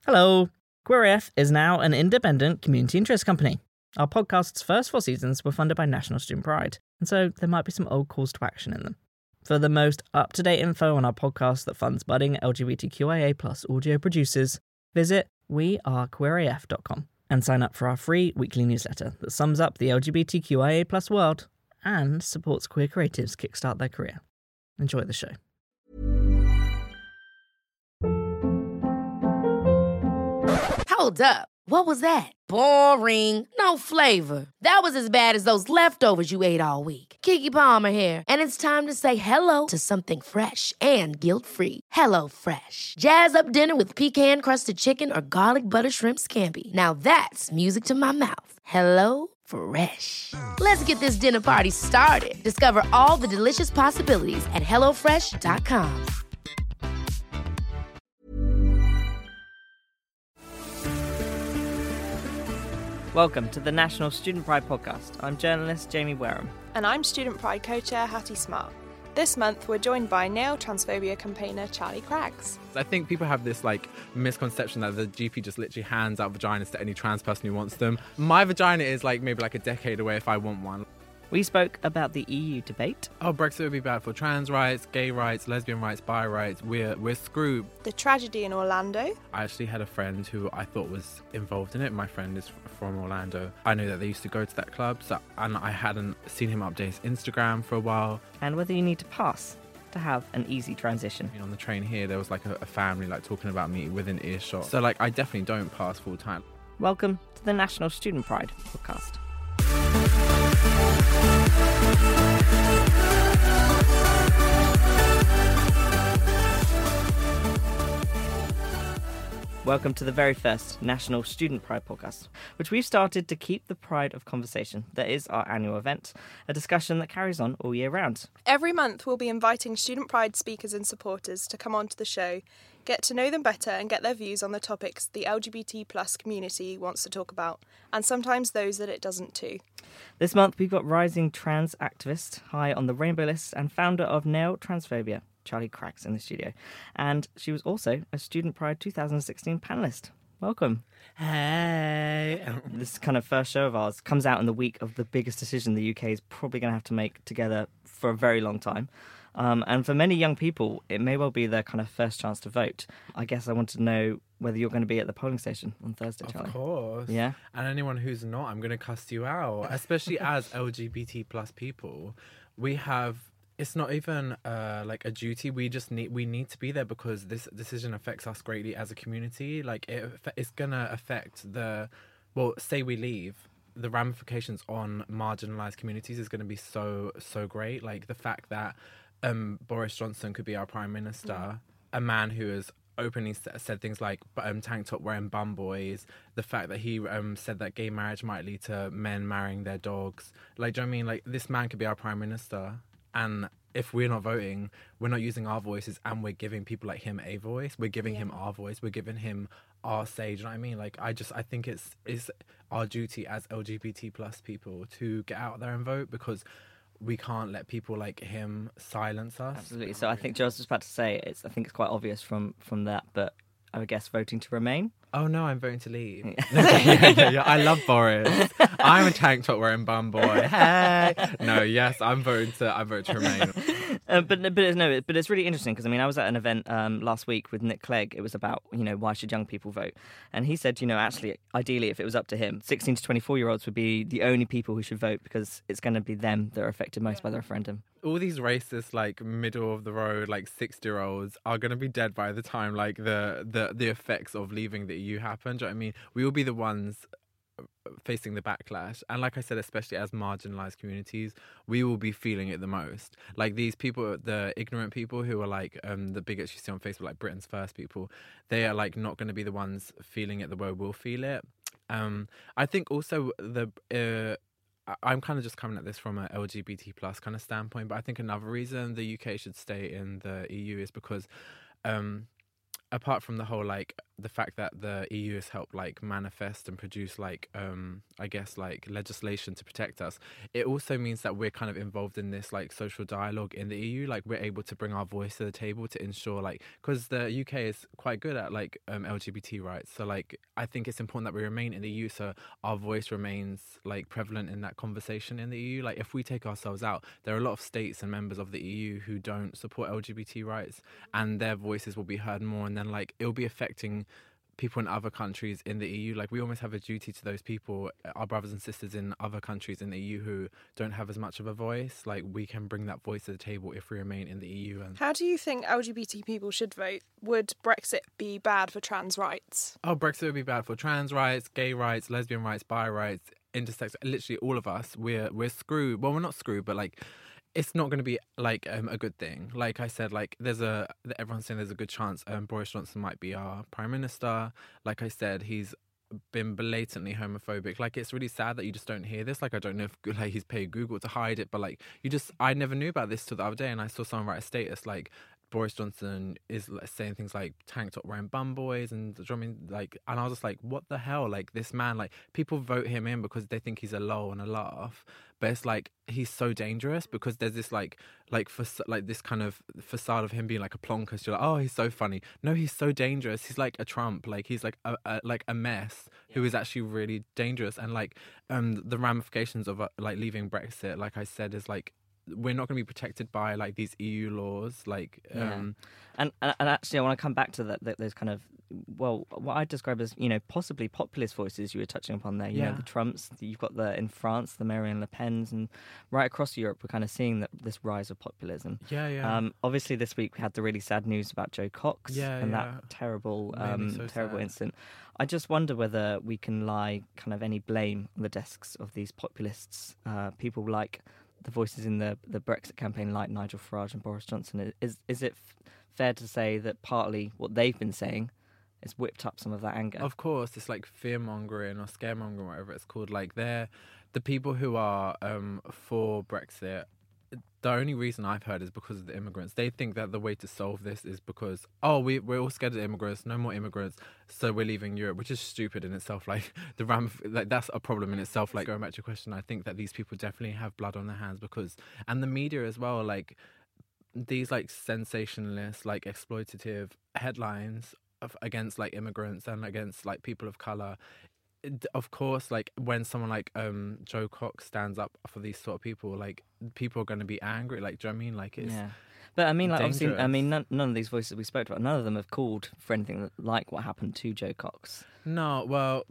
Hello! QueerAF is now an independent community interest company. Our podcast's first 4 seasons were funded by National Student Pride, and so there might be some old calls to action in them. For the most up-to-date info on our podcast that funds budding LGBTQIA+ audio producers, visit wearequeeraf.com and sign up for our free weekly newsletter that sums up the LGBTQIA+ world and supports queer creatives kickstart their career. Enjoy the show. Hold up. What was that? Boring. No flavor. That was as bad as those leftovers you ate all week. Keke Palmer here, and it's time to say hello to something fresh and guilt-free. Hello Fresh. Jazz up dinner with pecan-crusted chicken or garlic butter shrimp scampi. Now that's music to my mouth. Hello Fresh. Let's get this dinner party started. Discover all the delicious possibilities at hellofresh.com. Welcome to the National Student Pride podcast. I'm journalist Jamie Wareham. And I'm Student Pride co-chair Hattie Smart. This month we're joined by nail transphobia campaigner Charlie Craggs. I think people have this misconception that the GP just literally hands out vaginas to any trans person who wants them. My vagina is maybe a decade away if I want one. We spoke about the EU debate. Oh, Brexit would be bad for trans rights, gay rights, lesbian rights, bi rights. We're screwed. The tragedy in Orlando. I actually had a friend who I thought was involved in it. My friend is from Orlando. I knew that they used to go to that club, and I hadn't seen him update his Instagram for a while. And whether you need to pass to have an easy transition. On the train here, there was a family talking about me within earshot. So I definitely don't pass full time. Welcome to the National Student Pride podcast. Welcome to the very first National Student Pride podcast, which we've started to keep the pride of conversation that is our annual event, a discussion that carries on all year round. Every month we'll be inviting Student Pride speakers and supporters to come onto the show, get to know them better and get their views on the topics the LGBT+ community wants to talk about, and sometimes those that it doesn't too. This month we've got rising trans activist, high on the rainbow list and founder of Nail Transphobia, Charlie Craggs, in the studio. And she was also a Student Pride 2016 panellist. Welcome. Hey. This kind of first show of ours comes out in the week of the biggest decision the UK is probably going to have to make together for a very long time. And for many young people, it may well be their kind of first chance to vote. I guess I want to know whether you're going to be at the polling station on Thursday, Charlie. Of course. Yeah. And anyone who's not, I'm going to cuss you out. Especially as LGBT+ people, we have... It's not even a duty. We need to be there because this decision affects us greatly as a community. It's gonna affect say we leave, the ramifications on marginalized communities is gonna be so great. The fact that Boris Johnson could be our prime minister, a man who has openly said things like tank top wearing bum boys, the fact that he said that gay marriage might lead to men marrying their dogs. Do you know what I mean? This man could be our prime minister. And if we're not voting, we're not using our voices and we're giving people like him a voice. We're giving him our voice. We're giving him our say. Do you know what I mean? I think it's our duty as LGBT+ people to get out there and vote because we can't let people like him silence us. Absolutely. So I think Joe was just about to say, I think it's quite obvious from that, but I would guess voting to remain. Oh no, I'm voting to leave. Yeah, I love Boris. I'm a tank top wearing bum boy. Hey. No, yes, I'm voting to remain. But it's really interesting because I was at an event last week with Nick Clegg. It was about why should young people vote, and he said actually ideally if it was up to him, 16 to 24-year-olds would be the only people who should vote because it's going to be them that are affected most by the referendum. All these racist middle of the road 60-year-olds are going to be dead by the time the effects of leaving the EU happen. Do you know what I mean? We will be the ones facing the backlash, and like I said, especially as marginalized communities, we will be feeling it the most. These people, the ignorant people who are the bigots you see on Facebook, Britain's First people, they are not going to be the ones feeling it the way we'll feel it. I think also I'm kind of just coming at this from an LGBT+ kind of standpoint, but I think another reason the UK should stay in the EU is because apart from the whole the fact that the EU has helped like manifest and produce like I guess like legislation to protect us, it also means that we're kind of involved in this like social dialogue in the EU. Like we're able to bring our voice to the table to ensure like, because the UK is quite good at like LGBT rights, so like I think it's important that we remain in the EU so our voice remains like prevalent in that conversation in the EU. Like if we take ourselves out, there are a lot of states and members of the EU who don't support LGBT rights, and their voices will be heard more, and then like it'll be affecting people in other countries in the EU. Like we almost have a duty to those people, our brothers and sisters in other countries in the EU who don't have as much of a voice. Like we can bring that voice to the table if we remain in the EU. And how do you think LGBT people should vote? Would Brexit be bad for trans rights? Oh, Brexit would be bad for trans rights, gay rights, lesbian rights, bi rights, intersex, literally all of us. We're screwed. Well, we're not screwed, but like it's not going to be like a good thing. Like I said, like everyone's saying there's a good chance Boris Johnson might be our prime minister. Like I said, he's been blatantly homophobic. Like it's really sad that you just don't hear this. Like I don't know if like he's paid Google to hide it, but like I never knew about this till the other day, and I saw someone write a status like Boris Johnson is like, saying things like tank top wearing bum boys and drumming like, and I was just like, what the hell? Like this man, like people vote him in because they think he's a lol and a laugh, but it's like he's so dangerous because there's this like this kind of facade of him being like a plonker. You're like, oh, he's so funny. No, he's so dangerous. He's like a Trump. Like he's like a mess who is actually really dangerous. And like the ramifications of like leaving Brexit, like I said, is like we're not going to be protected by like these EU laws, like and actually I want to come back to that those kind of, well, what I describe as, you know, possibly populist voices you were touching upon there. You know, the Trumps, you've got in France the Marine Le Pens, and right across Europe we're kind of seeing this rise of populism. Obviously this week we had the really sad news about Joe Cox and that terrible incident. I just wonder whether we can lie kind of any blame on the desks of these populists, people like the voices in the Brexit campaign like Nigel Farage and Boris Johnson. Is it fair to say that partly what they've been saying has whipped up some of that anger? Of course, it's like fear-mongering or scaremongering, whatever it's called. Like they're the people who are for Brexit. The only reason I've heard is because of the immigrants. They think that the way to solve this is because, we're all scared of immigrants, no more immigrants, so we're leaving Europe, which is stupid in itself. Like that's a problem in itself. Like going back to your question, I think that these people definitely have blood on their hands and the media as well, like these like sensationalist, like exploitative headlines against like immigrants and against like people of colour. Of course, like when someone like Joe Cox stands up for these sort of people, like people are going to be angry. Like, do you know what I mean? Like, it's but I mean, like dangerous. Obviously, I mean, none of these voices we spoke about, none of them have called for anything like what happened to Joe Cox. No, well,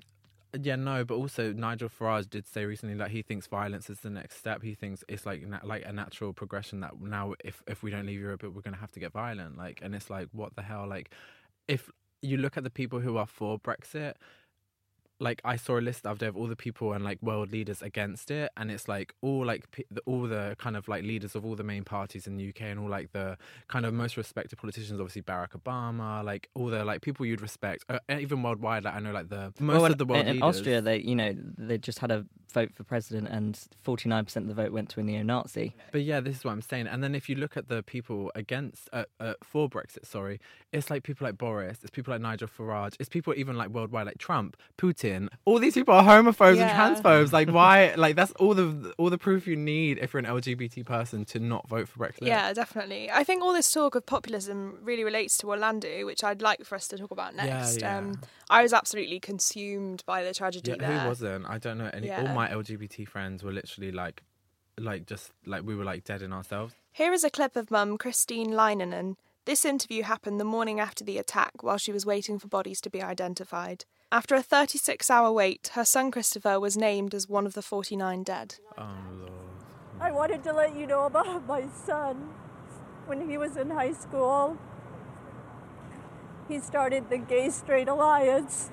no, but also Nigel Farage did say recently that he thinks violence is the next step. He thinks it's like a natural progression that now if we don't leave Europe, we're going to have to get violent. Like, and it's like, what the hell? Like, if you look at the people who are for Brexit. Like I saw a list the other day of all the people and like world leaders against it, and it's like all the kind of like leaders of all the main parties in the UK and all like the kind of most respected politicians, obviously Barack Obama, like all the like people you'd respect, even worldwide. Like I know like the most of the world in leaders. Austria, they just had a vote for president, and 49% of the vote went to a neo-Nazi. But yeah, this is what I'm saying. And then if you look at the people against for Brexit, it's like people like Boris, it's people like Nigel Farage, it's people even like worldwide like Trump, Putin. All these people are homophobes and transphobes. Like why? Like that's all the proof you need if you're an LGBT person to not vote for Brexit. Yeah, definitely. I think all this talk of populism really relates to Orlando, which I'd like for us to talk about next. I was absolutely consumed by the tragedy there. Who wasn't? I don't know any. All my LGBT friends were literally like just like we were like dead in ourselves. Here is a clip of mum Christine Leinonen. This interview happened the morning after the attack while she was waiting for bodies to be identified. After a 36-hour wait, her son Christopher was named as one of the 49 dead. Oh, Lord. I wanted to let you know about my son. When he was in high school, he started the Gay Straight Alliance.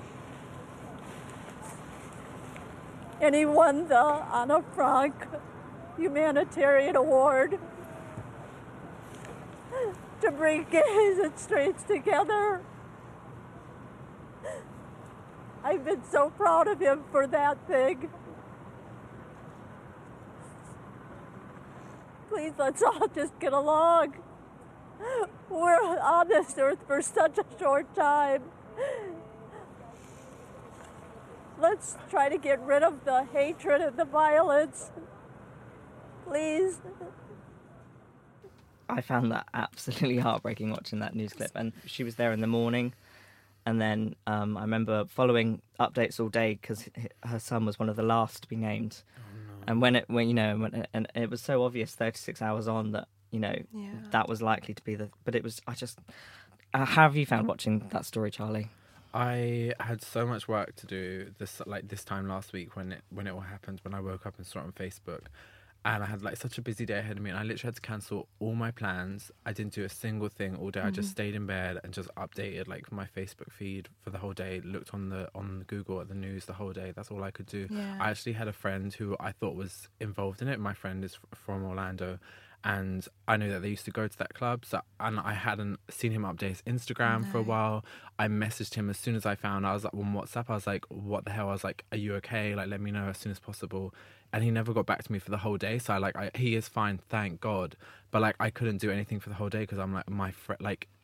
And he won the Anna Frank Humanitarian Award to bring gays and straights together. I've been so proud of him for that thing. Please, let's all just get along. We're on this earth for such a short time. Let's try to get rid of the hatred and the violence. Please. I found that absolutely heartbreaking watching that news clip. And she was there in the morning. And then I remember following updates all day because her son was one of the last to be named. And when it was so obvious 36 hours on that, that was likely to be but it was, how have you found watching that story, Charlie? I had so much work to do this time last week when it all happened, when I woke up and saw it on Facebook. And I had such a busy day ahead of me, and I literally had to cancel all my plans. I didn't do a single thing all day. I just stayed in bed and just updated my Facebook feed for the whole day. Looked on Google at the news the whole day. That's all I could do. Yeah. I actually had a friend who I thought was involved in it. My friend is from Orlando, and I knew that they used to go to that club. And I hadn't seen him update his Instagram for a while. I messaged him as soon as I found. I was on WhatsApp. I was like, "What the hell?" I was like, "Are you okay? Let me know as soon as possible." And he never got back to me for the whole day. So he is fine, thank God. But I couldn't do anything for the whole day because I'm my friend.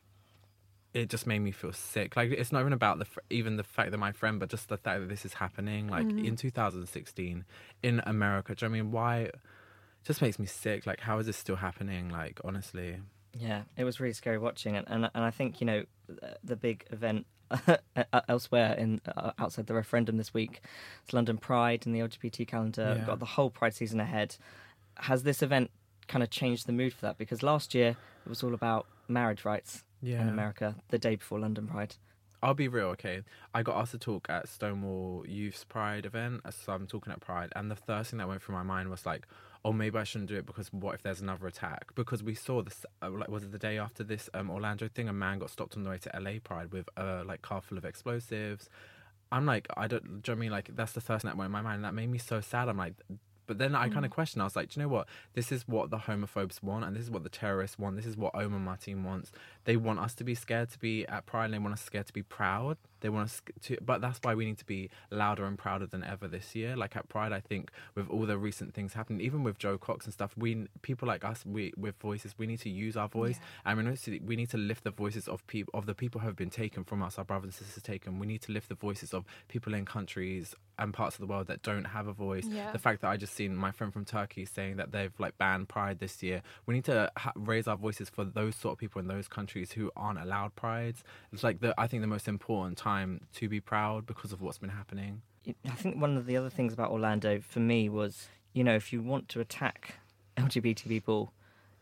It just made me feel sick. It's not even about even the fact that my friend, but just the fact that this is happening. In 2016 in America. Do you know what I mean? Why? It just makes me sick. How is this still happening? Honestly. Yeah, it was really scary watching it, and I think the big event elsewhere outside the referendum this week, it's London Pride and the LGBT calendar. Yeah. We've got the whole Pride season ahead. Has this event kind of changed the mood for that? Because last year it was all about marriage rights in America. The day before London Pride. I'll be real, okay? I got asked to talk at Stonewall Youth's Pride event, so I'm talking at Pride, and the first thing that went through my mind was oh, maybe I shouldn't do it because what if there's another attack? Because we saw this, was it the day after this Orlando thing? A man got stopped on the way to LA Pride with a car full of explosives. I'm do you know what I mean? That's the first thing that went in my mind, and that made me so sad. I'm but then I kind of questioned. I was like, do you know what? This is what the homophobes want, and this is what the terrorists want. This is what Omar Martin wants. They want us to be scared to be at Pride, and they want us scared to be proud. They want us to, but that's why we need to be louder and prouder than ever this year. At Pride, I think with all the recent things happening, even with Joe Cox and stuff, people like us, with voices, we need to use our voice, and we need to lift the voices of the people who have been taken from us, our brothers and sisters taken. We need to lift the voices of people in countries and parts of the world that don't have a voice. The fact that I just seen my friend from Turkey saying that they've banned Pride this year. We need to raise our voices for those sort of people in those countries who aren't allowed prides. It's I think the most important time to be proud because of what's been happening. I think one of the other things about Orlando for me was, if you want to attack LGBT people,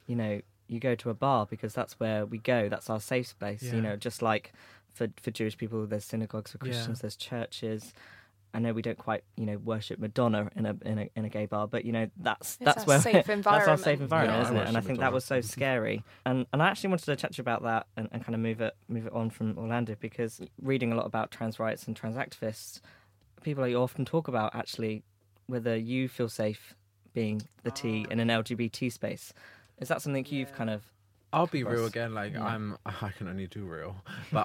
you go to a bar because that's where we go. That's our safe space. Just like for Jewish people, there's synagogues. For Christians, there's churches. I know we don't quite, worship Madonna in a gay bar, but that's where safe environment. That's our safe environment, isn't it? And I think Madonna. that was so scary. And I actually wanted to chat to you about that and kind of move it on from Orlando, because reading a lot about trans rights and trans activists, people often talk about actually whether you feel safe being the T in an LGBT space. Is that something you've kind of? I'll be real again. I can only do real, but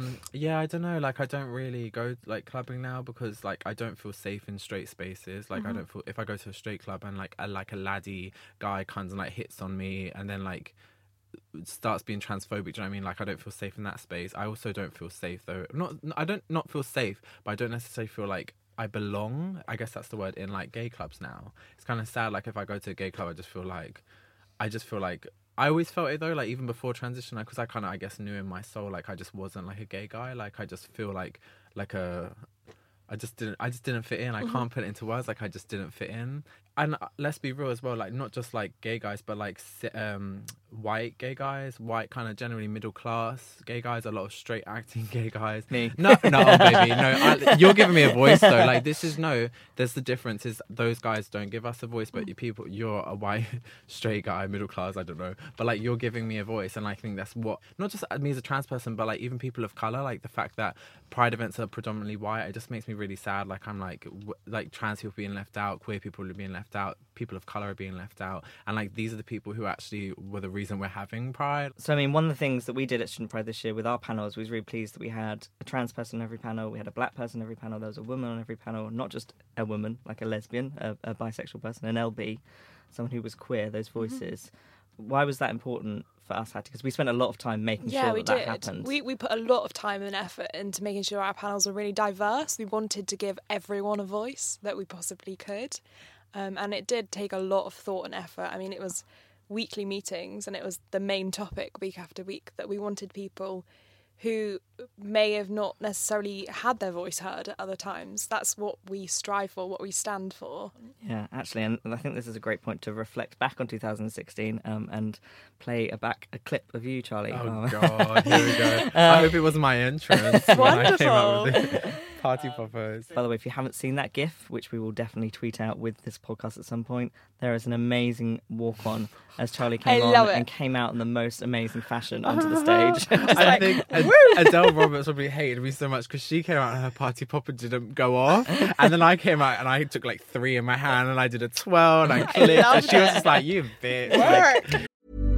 I don't know. I don't really go clubbing now because I don't feel safe in straight spaces. I don't feel if I go to a straight club and a laddie guy comes and hits on me and then starts being transphobic. Do you know what I mean? I don't feel safe in that space. I also don't feel safe though. I don't feel safe, but I don't necessarily feel I belong. I guess that's the word in gay clubs now. It's kind of sad. If I go to a gay club, I just feel I always felt it though, even before transition, because I kind of, I guess, knew in my soul, I just wasn't a gay guy. I just feel I just didn't fit in. I can't put it into words. I just didn't fit in. And let's be real as well. Not just gay guys, but white gay guys, white kind of generally middle class gay guys. A lot of straight acting gay guys. Me? No, oh, baby, no. You're giving me a voice though. There's the difference is those guys don't give us a voice, but you're a white straight guy, middle class. I don't know, but you're giving me a voice, and I think that's what not just me as a trans person, but even people of color. The fact that Pride events are predominantly white, it just makes me really sad. I'm trans people being left out, queer people are being left out, people of colour are being left out, and these are the people who actually were the reason we're having Pride. So I mean, one of the things that we did at Student Pride this year with our panels, we was really pleased that we had a trans person on every panel, we had a black person on every panel, there was a woman on every panel, not just a woman, a lesbian, a bisexual person, an LB, someone who was queer, those voices. why was that important for us, Hattie? Because we spent a lot of time making sure we that did. happened. We put a lot of time and effort into making sure our panels were really diverse. We wanted to give everyone a voice that we possibly could. And it did take a lot of thought and effort. I mean, it was weekly meetings and it was the main topic week after week that we wanted people who may have not necessarily had their voice heard at other times. That's what we strive for, what we stand for. Yeah, actually, and I think this is a great point to reflect back on 2016 and play a clip of you, Charlie. Oh, God, here we go. I hope it wasn't my entrance when I came up with the party poppers. By the way, if you haven't seen that GIF, which we will definitely tweet out with this podcast at some point, there is an amazing walk-on as Charlie came on and came out in the most amazing fashion onto the stage. I think Adele Roberts probably hated me so much because she came out and her party popper didn't go off, and then I came out and I took like 3 in my hand and I did a twirl and I clicked, and she was just like, "You bitch." Like,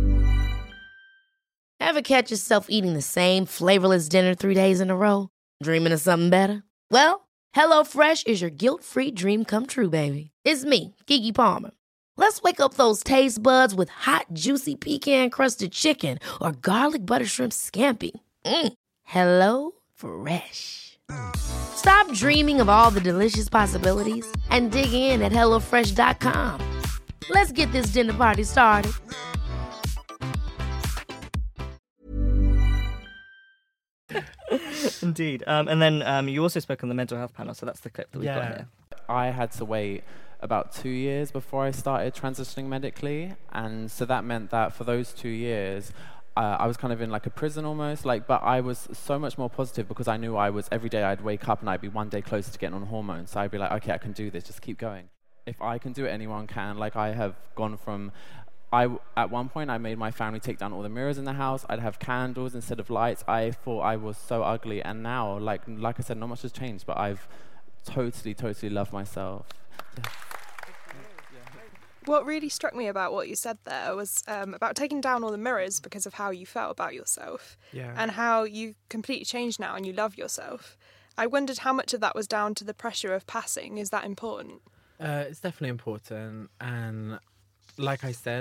Ever catch yourself eating the same flavorless dinner 3 days in a row? Dreaming of something better? Well, HelloFresh is your guilt-free dream come true, baby. It's me, Keke Palmer. Let's wake up those taste buds with hot, juicy pecan-crusted chicken or garlic butter shrimp scampi. Hello Fresh. Stop dreaming of all the delicious possibilities and dig in at HelloFresh.com. Let's get this dinner party started. Indeed. And then you also spoke on the mental health panel, so that's the clip that we've got here. I had to wait about 2 years before I started transitioning medically, and so that meant that for those 2 years I was kind of in like a prison almost, but I was so much more positive because I knew every day I'd wake up and I'd be one day closer to getting on hormones, so I'd be like, okay, I can do this, just keep going. If I can do it, anyone can. I have gone from at one point, I made my family take down all the mirrors in the house. I'd have candles instead of lights. I thought I was so ugly, and now, like I said, not much has changed, but I've totally loved myself. What really struck me about what you said there was about taking down all the mirrors because of how you felt about yourself and how you completely changed now and you love yourself. I wondered how much of that was down to the pressure of passing. Is that important? It's definitely important, and like I said,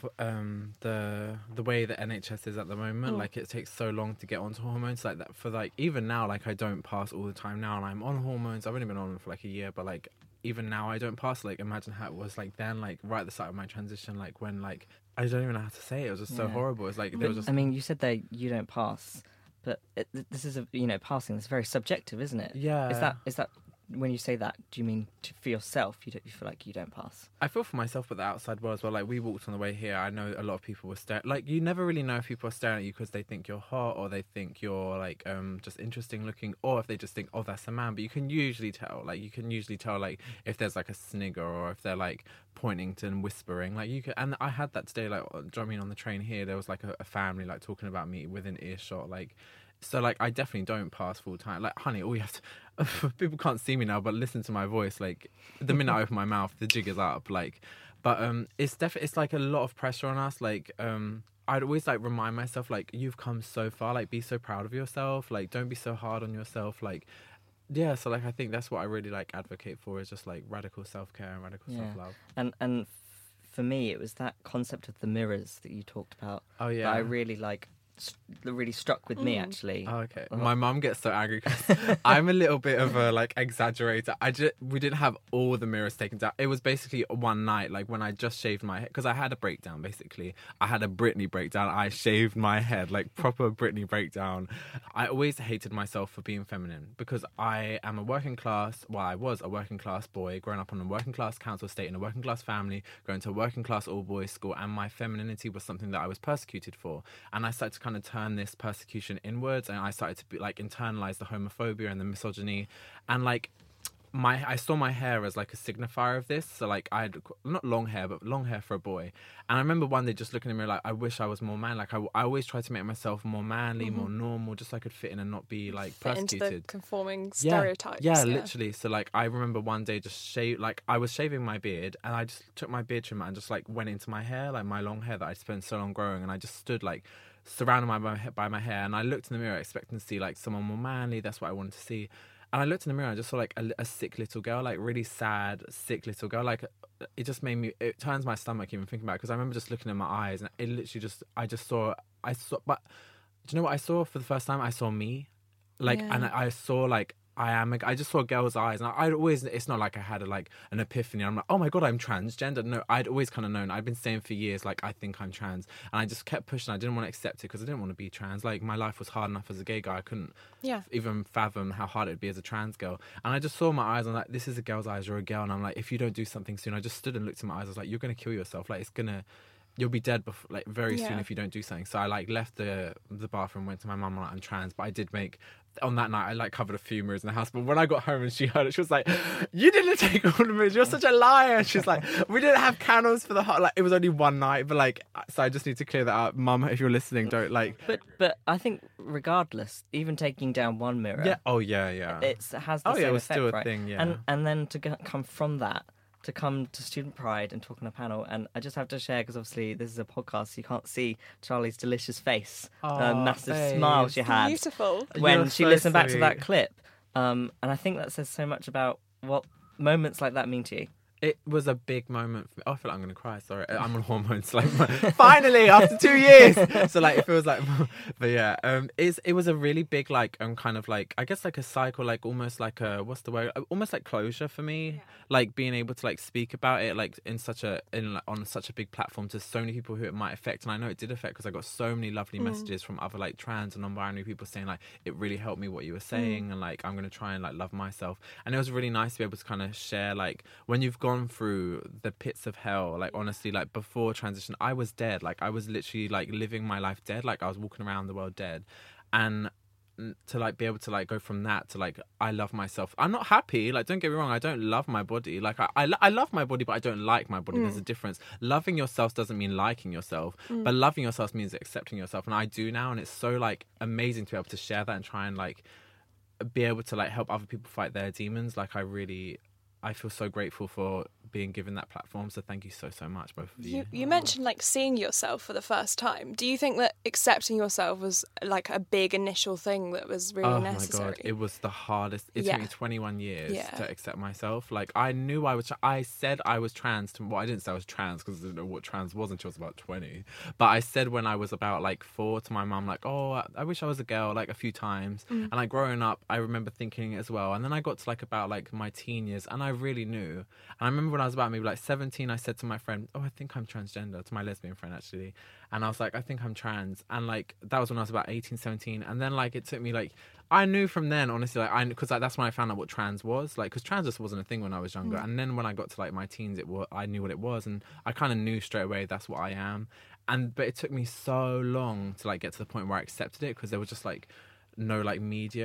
the way the NHS is at the moment, it takes so long to get onto hormones. Like that for even now, I don't pass all the time now, and I'm on hormones. I've only been on them for a year, but even now I don't pass. Imagine how it was then, right at the start of my transition, when I don't even know how to say it. It was just so horrible. It's there was just. I mean, you said that you don't pass, but this is passing. It's very subjective, isn't it? Yeah. Is that when you say that, do you mean for yourself? You feel like you don't pass? I feel for myself, but the outside world as well. We walked on the way here. I know a lot of people were staring. You never really know if people are staring at you because they think you're hot, or they think you're just interesting looking, or if they just think, oh, that's a man. But you can usually tell. You can usually tell if there's a snigger, or if they're pointing to and whispering. You can. And I had that today. On the train here, there was a family talking about me within earshot. So, I definitely don't pass full time. Honey, all you have to... people can't see me now, but listen to my voice. The minute I open my mouth, the jig is up. But it's a lot of pressure on us. I'd always, remind myself, you've come so far. Be so proud of yourself. Don't be so hard on yourself. Yeah, so, I think that's what I really, advocate for is just, radical self-care and radical self-love. And for me, it was that concept of the mirrors that you talked about. Oh, yeah. That I really, really struck with me, actually. Oh, okay. My mum gets so angry because I'm a little bit of a exaggerator. We didn't have all the mirrors taken down. It was basically one night, when I just shaved my head, because I had a breakdown. Basically, I had a Britney breakdown. I shaved my head, proper Britney breakdown. I always hated myself for being feminine because I am a working class. Well, I was a working class boy, growing up on a working class council estate in a working class family, going to a working class all boys school, and my femininity was something that I was persecuted for. And I started to kind of turn this persecution inwards, and I started to internalize the homophobia and the misogyny, and I saw my hair as a signifier of this. So I had not long hair, but long hair for a boy. And I remember one day just looking at me I wish I was more man. I always tried to make myself more manly, more normal, just so I could fit in and not be persecuted. Into the conforming stereotypes. Yeah, literally. So I remember one day just I was shaving my beard, and I just took my beard trimmer and just went into my hair, my long hair that I spent so long growing, and I just stood surrounded by my hair, and I looked in the mirror expecting to see someone more manly. That's what I wanted to see. And I looked in the mirror and I just saw like a sick little girl, like really sad, sick little girl. Like it just made me, it turns my stomach even thinking about it, because I remember just looking in my eyes and it literally just, I saw, but do you know what I saw for the first time? I saw me. Like, and I saw like, I just saw girls' eyes, and I'd always, it's not like I had an epiphany. I'm like, oh my God, I'm transgender. No, I'd always kind of known. I'd been saying for years, like, I think I'm trans. And I just kept pushing. I didn't want to accept it because I didn't want to be trans. Like, my life was hard enough as a gay guy. I couldn't even fathom how hard it'd be as a trans girl. And I just saw my eyes, and I'm like, this is a girl's eyes, you're a girl. And I'm like, if you don't do something soon, I just stood and looked in my eyes. I was like, you're going to kill yourself. Like, you'll be dead before, like, very soon if you don't do something. So I like left the bathroom, went to my mum, like, I'm trans. But I did make, on that night, I like covered a few mirrors in the house. But when I got home and she heard it, she was like, you didn't take all the mirrors, you're such a liar. And she's like, we didn't have candles for the hot, like, it was only one night. But like, so I just need to clear that up. Mum, if you're listening, don't like. But I think regardless, even taking down one mirror, it has the same it was effect, still a right? thing, yeah. And then to come from that, to come to Student Pride and talk on a panel. And I just have to share, because obviously this is a podcast, so you can't see Charlie's delicious face, the massive smile she had Beautiful. when You're she so listened back to that sweet. clip. And I think that says so much about what moments like that mean to you. It was a big moment for me. Oh, I feel like I'm going to cry. Sorry. I'm on hormones. Like, finally, after 2 years. So, like, it feels like... But, yeah. It was a really big, like, kind of, like... I guess, like, a cycle, like, almost like a... What's the word? Almost like closure for me. Yeah. Like, being able to, like, speak about it, like, on such a big platform to so many people who it might affect. And I know it did affect, because I got so many lovely messages from other, like, trans and non-binary people saying, like, it really helped me what you were saying. And, like, I'm going to try and, like, love myself. And it was really nice to be able to kind of share, like, when you've gone through the pits of hell, like, honestly, like, before transition, I was dead. Like, I was literally, like, living my life dead. Like, I was walking around the world dead. And to, like, be able to, like, go from that to, like, I love myself. I'm not happy. Like, don't get me wrong. I don't love my body. Like, I love my body, but I don't like my body. There's a difference. Loving yourself doesn't mean liking yourself, but loving yourself means accepting yourself. And I do now. And it's so, like, amazing to be able to share that and try and, like, be able to, like, help other people fight their demons. Like, I feel so grateful for being given that platform. So thank you so much, both of you. You mentioned, like, seeing yourself for the first time. Do you think that accepting yourself was, like, a big initial thing that was really necessary? Oh my God, it was the hardest. It took me 21 years to accept myself. Like, I knew I said I was trans. I didn't say I was trans because I didn't know what trans was until I was about 20. But I said when I was about, like, 4 to my mum, like, oh, I wish I was a girl, like, a few times. And, like, growing up, I remember thinking as well. And then I got to, like, about, like, my teen years, and I really knew. And I remember when I was about maybe like 17, I said to my friend, oh, I think I'm transgender, to my lesbian friend actually. And I was like, I think I'm trans. And like, that was when I was about 18, 17. And then like, it took me like, I knew from then, honestly, like, because like, that's when I found out what trans was. Like, because trans just wasn't a thing when I was younger. And then when I got to like my teens, I knew what it was. And I kind of knew straight away that's what I am. But it took me so long to like get to the point where I accepted it, because there was just like, no like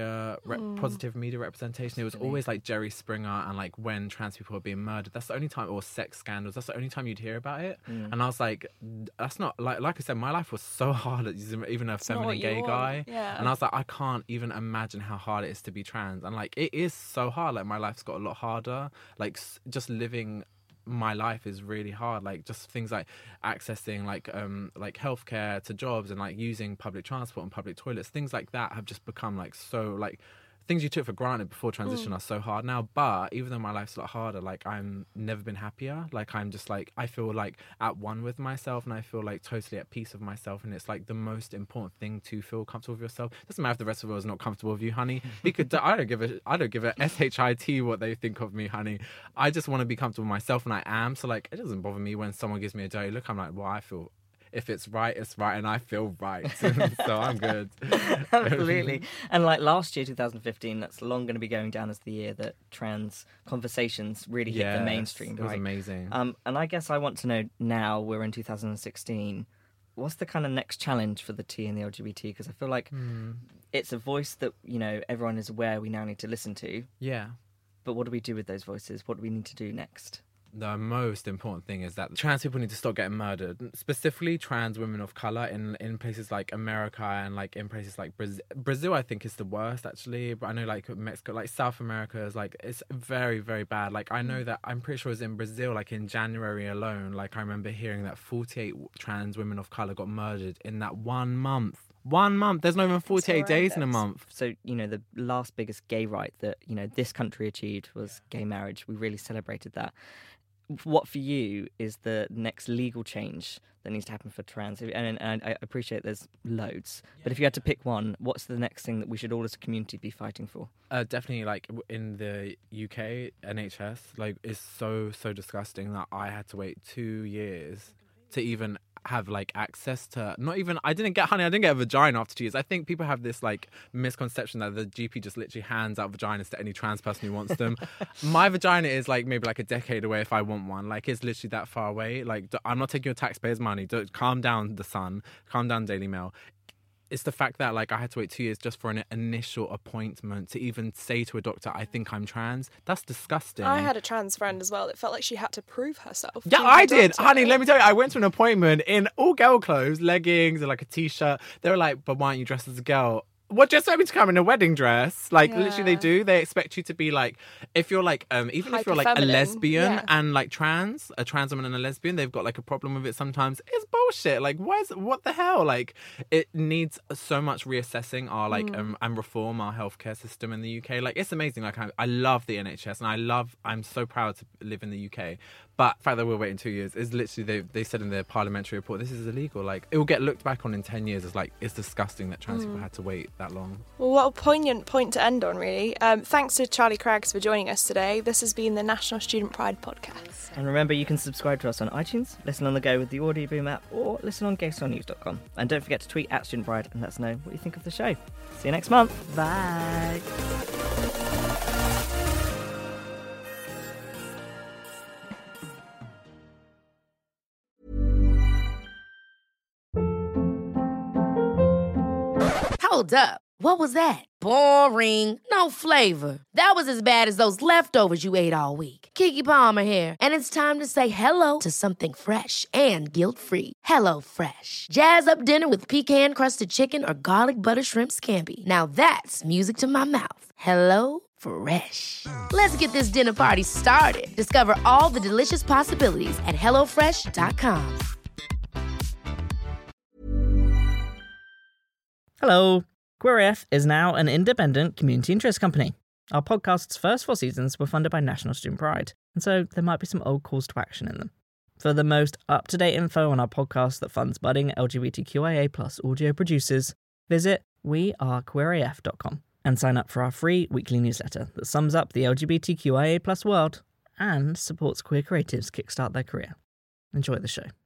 positive media representation. It was always like Jerry Springer and like when trans people are being murdered, that's the only time, or sex scandals, that's the only time you'd hear about it. And I was like, that's not like I said, my life was so hard as even a feminine gay guy. And I was like, I can't even imagine how hard it is to be trans. And like, it is so hard. Like, my life's got a lot harder. Like, just living my life is really hard. Like, just things like accessing like healthcare to jobs, and like using public transport and public toilets, things like that have just become like so like things you took for granted before transition are so hard now. But even though my life's a lot harder, like, I'm never been happier. Like, I'm just like, I feel like at one with myself, and I feel like totally at peace with myself. And it's like the most important thing to feel comfortable with yourself. Doesn't matter if the rest of the world is not comfortable with you, honey. Because I don't give a shit what they think of me, honey. I just want to be comfortable with myself, and I am. So like, it doesn't bother me when someone gives me a dirty look. I'm like, well, I feel, if it's right, it's right, and I feel right. So I'm good. Absolutely. And like last year, 2015, that's long going to be going down as the year that trans conversations really hit the mainstream. It was amazing. And I guess I want to know, now we're in 2016, what's the kind of next challenge for the T and the LGBT? Because I feel like it's a voice that, you know, everyone is aware we now need to listen to. Yeah. But what do we do with those voices? What do we need to do next? The most important thing is that trans people need to stop getting murdered, specifically trans women of colour in places like America and like in places like Brazil. I think is the worst, actually. But I know like Mexico, like South America is like, it's very, very bad. Like, I know that, I'm pretty sure it was in Brazil, like in January alone, like I remember hearing that 48 trans women of colour got murdered in that 1 month. 1 month. There's not even 48 days in a horrendous. month. So, the last biggest gay right that, this country achieved was gay marriage. We really celebrated that. What for you is the next legal change that needs to happen for trans? And I appreciate there's loads, but if you had to pick one, what's the next thing that we should all as a community be fighting for? Definitely, like in the UK, NHS, like is so disgusting that I had to wait 2 years to even have like access to I didn't get a vagina after 2 years. I think people have this like misconception that the GP just literally hands out vaginas to any trans person who wants them. My vagina is like maybe like a decade away if I want one. Like it's literally that far away. Like I'm not taking your taxpayers' money. Calm down, The Sun. Calm down, Daily Mail. It's the fact that like I had to wait 2 years just for an initial appointment to even say to a doctor, I think I'm trans. That's disgusting. I had a trans friend as well. It felt like she had to prove herself. Yeah, to the I did. doctor. Honey, let me tell you, I went to an appointment in all girl clothes, leggings and like a t-shirt. They were like, but why aren't you dressed as a girl? What, just expect me to come in a wedding dress? Like, literally they do. They expect you to be like, if you're like, even if you're like a Hyper-feminine, lesbian yeah. and like a trans woman and a lesbian, they've got like a problem with it sometimes. It's bullshit. Like, what the hell? Like, it needs so much reassessing our like, and reform our healthcare system in the UK. Like, it's amazing. Like, I love the NHS and I'm so proud to live in the UK. But the fact that we're waiting 2 years is literally, they said in their parliamentary report, this is illegal. Like, it will get looked back on in 10 years as like, it's disgusting that trans people had to wait that long. Well, what a poignant point to end on, really. Thanks to Charlie Craggs for joining us today. This has been the National Student Pride podcast. And remember, you can subscribe to us on iTunes, listen on the go with the Audio Boom app, or listen on gaystarnews.com. And don't forget to tweet at Student Pride and let us know what you think of the show. See you next month. Bye. Hold up. What was that? Boring. No flavor. That was as bad as those leftovers you ate all week. Keke Palmer here. And it's time to say hello to something fresh and guilt-free. Hello Fresh. Jazz up dinner with pecan-crusted chicken or garlic butter shrimp scampi. Now that's music to my mouth. Hello Fresh. Let's get this dinner party started. Discover all the delicious possibilities at hellofresh.com. Hello. Queer AF is now an independent community interest company. Our podcast's first 4 seasons were funded by National Student Pride, and so there might be some old calls to action in them. For the most up-to-date info on our podcast that funds budding LGBTQIA+ audio producers, visit wearequeeraf.com and sign up for our free weekly newsletter that sums up the LGBTQIA+ world and supports queer creatives kickstart their career. Enjoy the show.